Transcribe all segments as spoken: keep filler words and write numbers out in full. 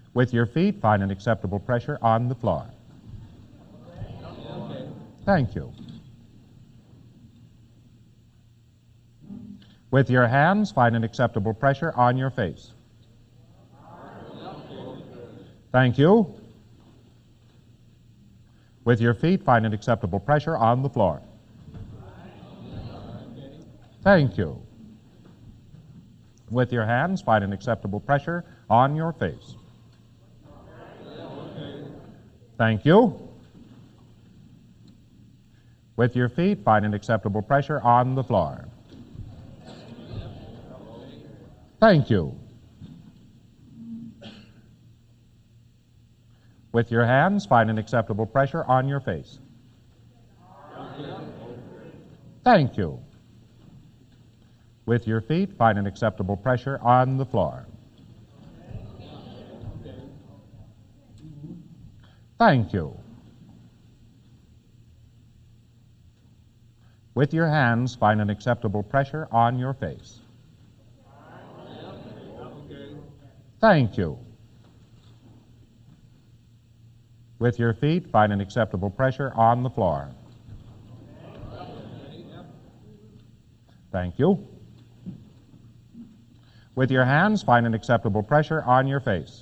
With your feet, find an acceptable pressure on the floor. Thank you. With your hands, find an acceptable pressure on your face. Thank you. With your feet, find an acceptable pressure on the floor. Thank you. With your hands, find an acceptable pressure on your face. Thank you. With your feet, find an acceptable pressure on the floor. Thank you. With your hands, find an acceptable pressure on your face. Thank you. With your feet, find an acceptable pressure on the floor. Thank you. With your hands, find an acceptable pressure on your face. Thank you. With your feet, find an acceptable pressure on the floor. Thank you. With your hands, find an acceptable pressure on your face.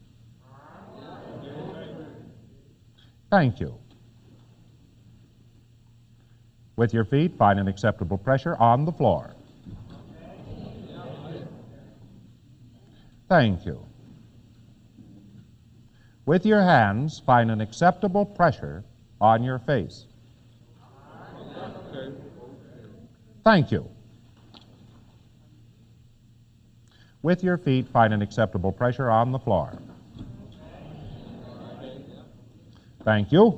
Thank you. With your feet, find an acceptable pressure on the floor. Thank you. With your hands, find an acceptable pressure on your face. Thank you. With your feet, find an acceptable pressure on the floor. Thank you.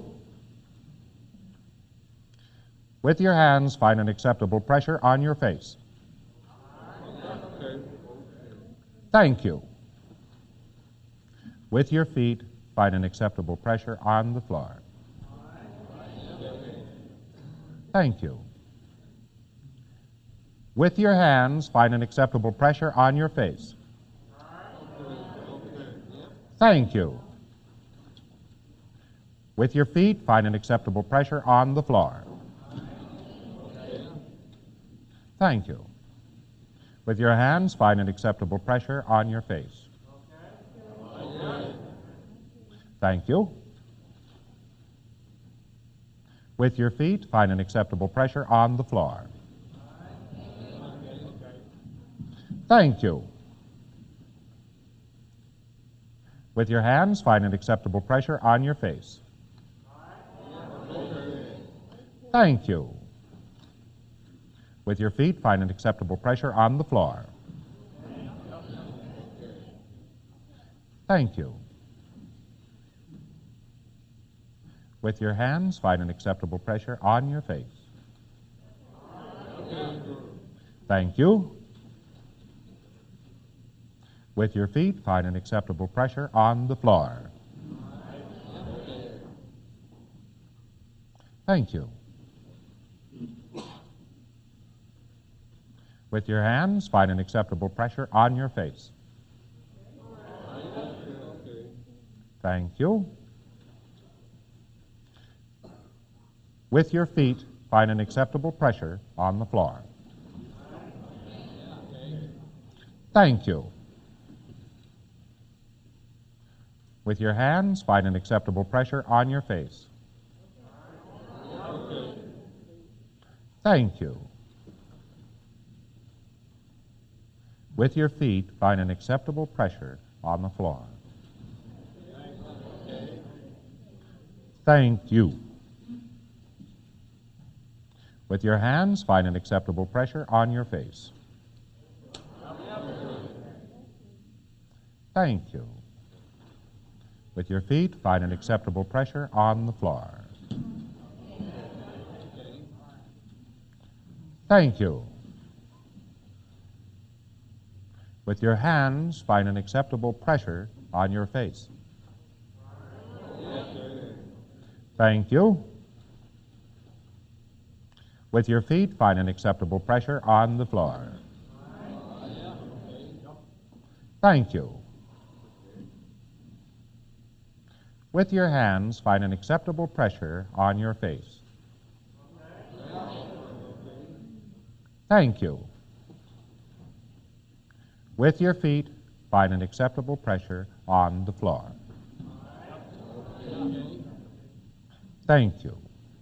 With your hands, find an acceptable pressure on your face. Thank you. With your feet, find an acceptable pressure on the floor. Thank you. With your hands, find an acceptable pressure on your face. Thank you. With your feet, find an acceptable pressure on the floor. Thank you. With your hands, find an acceptable pressure on your face. Thank you. With your feet, find an acceptable pressure on the floor. Thank you. With your hands, find an acceptable pressure on your face. Thank you. With your feet, find an acceptable pressure on the floor. Thank you. With your hands, find an acceptable pressure on your face. Thank you. With your feet, find an acceptable pressure on the floor. Thank you. With your hands, find an acceptable pressure on your face. Thank you. With your feet, find an acceptable pressure on the floor. Thank you. With your hands, find an acceptable pressure on your face. Thank you. With your feet, find an acceptable pressure on the floor. Thank you. With your hands, find an acceptable pressure on your face. Thank you. With your feet, find an acceptable pressure on the floor. Thank you. With your hands, find an acceptable pressure on your face. Thank you. With your feet, find an acceptable pressure on the floor. Thank you. With your hands, find an acceptable pressure on your face. Thank you. With your feet, find an acceptable pressure on the floor. Thank you.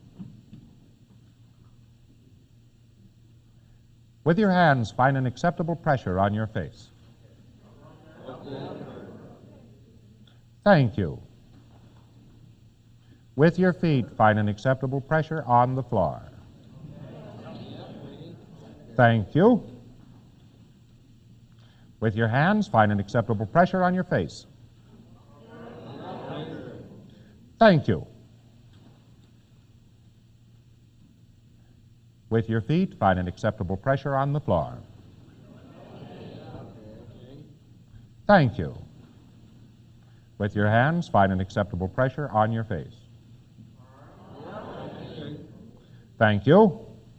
With your hands, find an acceptable pressure on your face. Thank you. With your feet, find an acceptable pressure on the floor. Thank you. With your hands, find an acceptable pressure on your face. Thank you. With your feet, find an acceptable pressure on the floor. Thank you. With your hands, find an acceptable pressure on your face. Thank you.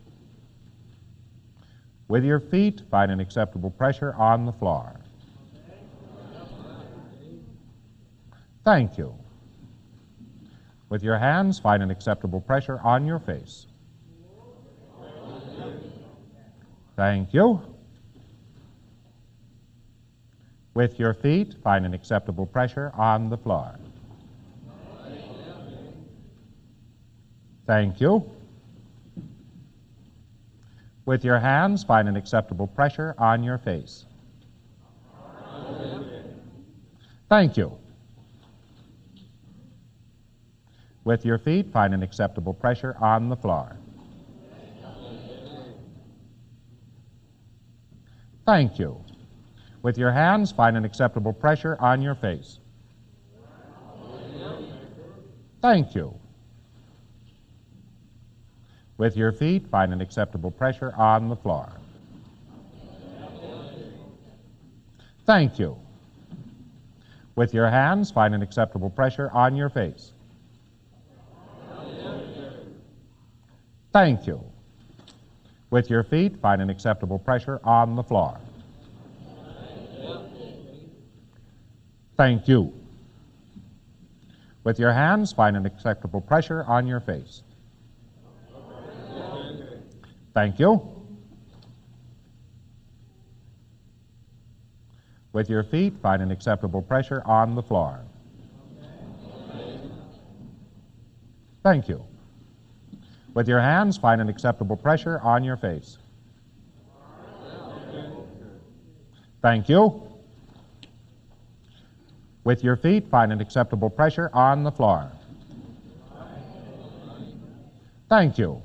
With your feet, find an acceptable pressure on the floor. Thank you. With your hands, find an acceptable pressure on your face. Thank you. With your feet, find an acceptable pressure on the floor. Thank you. With your hands, find an acceptable pressure on your face. Thank you. With your feet, find an acceptable pressure on the floor. Thank you. With your hands, find an acceptable pressure on your face. Thank you. With your feet, find an acceptable pressure on the floor. Thank you. With your hands, find an acceptable pressure on your face. Thank you. With your feet, find an acceptable pressure on the floor. Thank you. With your hands, find an acceptable pressure on your face. Thank you. With your feet, find an acceptable pressure on the floor. Thank you. With your hands, find an acceptable pressure on your face. Thank you. With your feet, find an acceptable pressure on the floor. Thank you.